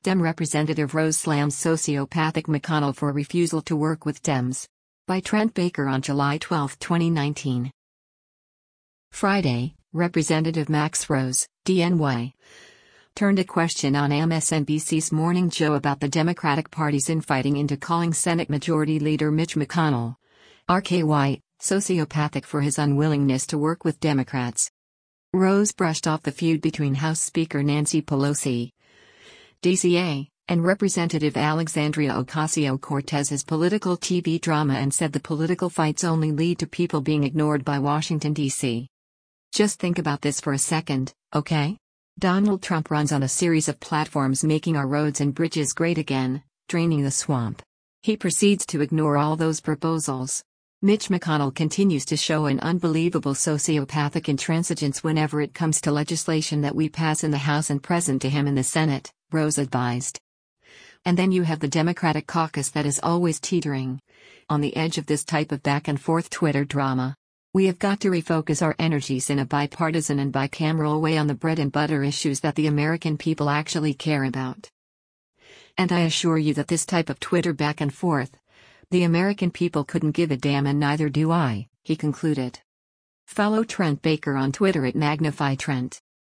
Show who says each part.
Speaker 1: Dem Representative Rose slams sociopathic McConnell for refusal to work with Dems. By Trent Baker on July 12, 2019. Friday, Representative Max Rose, DNY, turned a question on MSNBC's Morning Joe about the Democratic Party's infighting into calling Senate Majority Leader Mitch McConnell, RKY, sociopathic for his unwillingness to work with Democrats. Rose brushed off the feud between House Speaker Nancy Pelosi, DCA, and Representative Alexandria Ocasio-Cortez as political TV drama and said the political fights only lead to people being ignored by Washington, D.C. Just think about this for a second, okay? Donald Trump runs on a series of platforms making our roads and bridges great again, draining the swamp. He proceeds to ignore all those proposals. Mitch McConnell continues to show an unbelievable sociopathic intransigence whenever it comes to legislation that we pass in the House and present to him in the Senate, Rose advised. And then you have the Democratic caucus that is always teetering on the edge of this type of back-and-forth Twitter drama. We have got to refocus our energies in a bipartisan and bicameral way on the bread-and-butter issues that the American people actually care about. And I assure you that this type of Twitter back-and-forth, the American people couldn't give a damn, and neither do I, he concluded. Follow Trent Baker on Twitter at MagnifyTrent.